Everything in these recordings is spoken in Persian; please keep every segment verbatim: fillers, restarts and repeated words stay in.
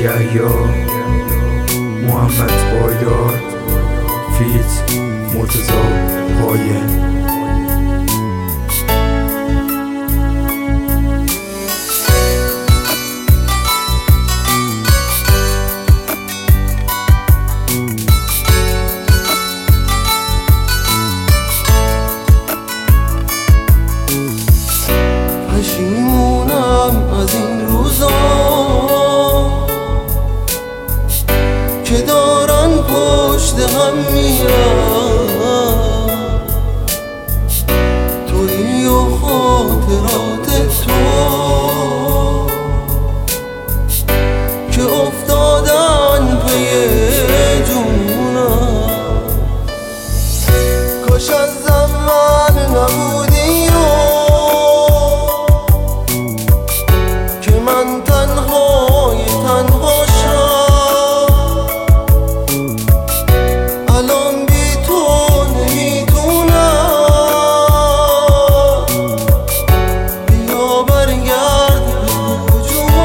یحیی محمد پایدار فیت مرتضی پایه. پشیمونم از این روزا که دارن پشت هم میرن، تویی و خاطرات تو که افتادن پی جونم. کاش از زمان نبودی من تنهای تنها شم، الان بی تو نمیتونم، بیا برگرد بگو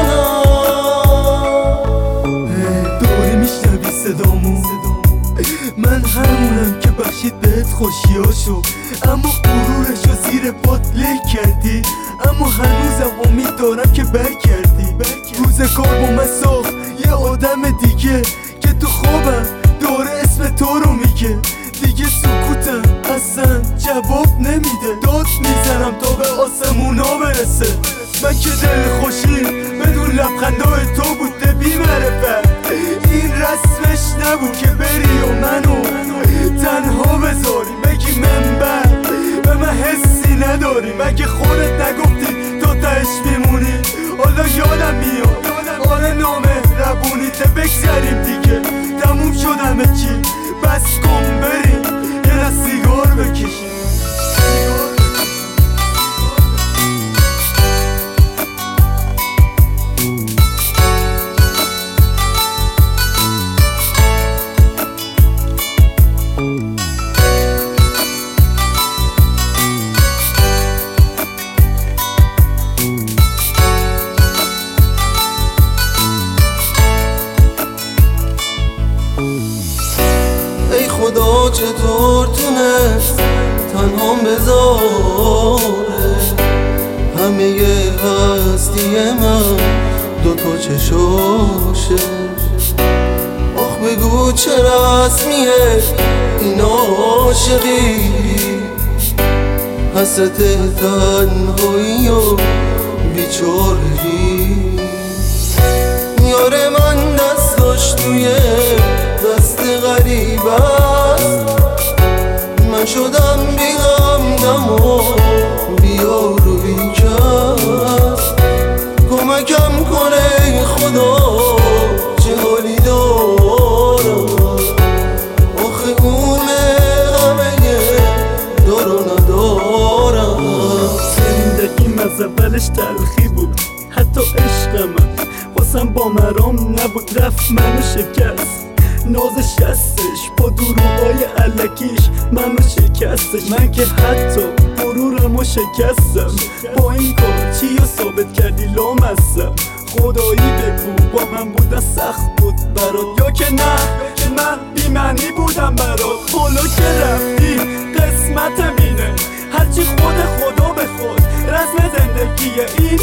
جونم. داری میشنوی صدامو؟ من همونم که بخشید بهت خوشیاشو، اما غرورشو زیر پات له کردی. اما هنوزم امید دارم که برگردی. روزگار با من ساخت یه آدم دیگه که تو خوابم داره اسم تو رو میگه. دیگه سکوتم اصلا جواب نمیده، داد میزنم تا به آسمونا برسه. من که دل خوشی بدون لبخندای تو بوده بی معرفت. این رسمش نبود که بری و منو تنها بذاری، بگی منبر به من حسی نداری. مگه خودت نگفتی تو تهش میمونی؟ حالا یادم میاد آره نامهربونی ته بگذریم دیگه، تموم شد همه چی، بس کن بریم یه نه سیگار بکشیم. ای خدا چطور تونست تنهام بذاره همه هستی من دوتا چشاشه. آخ بگو چه رسمیه این عاشقی، حسرت تنهایی و بیچارگی. یار من دستاش توی دست غریب است، من شدم بی غمدم و بیار و بیکس. کمکم کنه خدا چه حالی دارم، آخه اونه همه دار و ندارم. زندگیم از اولش تلخی بود، حتی عشق من واسم با مرام نبود، رفت منو شکست. نازش هستش با دروغای علکیش منو شکستش. من که حتی غرورمو شکستم، با این کار چیو ثابت کردی لامصم. خدایی بگو با من بودن سخت بود برات یا که نه من بی معنی بودم برات. حالا که رفتی قسمتم اینه، هرچی خود خدا بخواد رسم زندگیه این